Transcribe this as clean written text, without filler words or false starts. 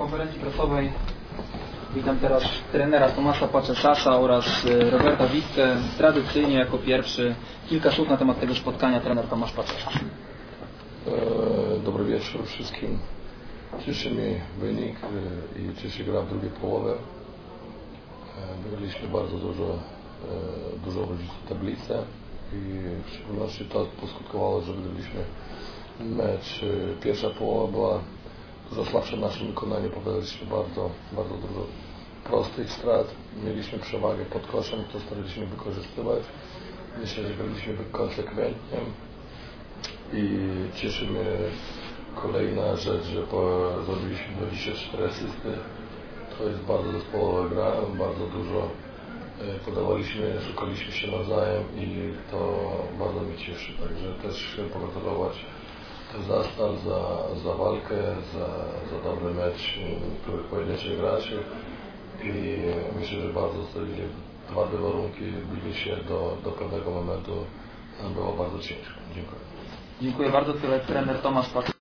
konferencji prasowej witam teraz trenera Tomasza Paczesasa oraz Roberta Witkę. Tradycyjnie jako pierwszy kilka słów na temat tego spotkania trener Tomasz Paczesas. Dobry wieczór wszystkim. Cieszy mnie wynik i cieszy gra w drugiej połowie. Wygraliśmy bardzo dużo różnic w tablicy i w szczególności to poskutkowało, że wygraliśmy mecz. Pierwsza połowa była dużo słabsza w naszym wykonaniu. Popełniliśmy bardzo dużo prostych strat. Mieliśmy przewagę pod koszem, to staraliśmy wykorzystywać. Myślę, że graliśmy konsekwentnie i cieszy mnie kolejna rzecz, że zrobiliśmy 24 asysty. To jest bardzo zespołowa gra, bardzo dużo podawaliśmy, szukaliśmy się nawzajem i to bardzo mnie cieszy. Także też chcę pogratulować Zastaw za walkę, za dobry mecz pojedynczych graczy i myślę, że bardzo stawili twarde warunki, bili się do pewnego momentu, było bardzo ciężko. Dziękuję. Dziękuję bardzo. Trener Tomasz Paczesas.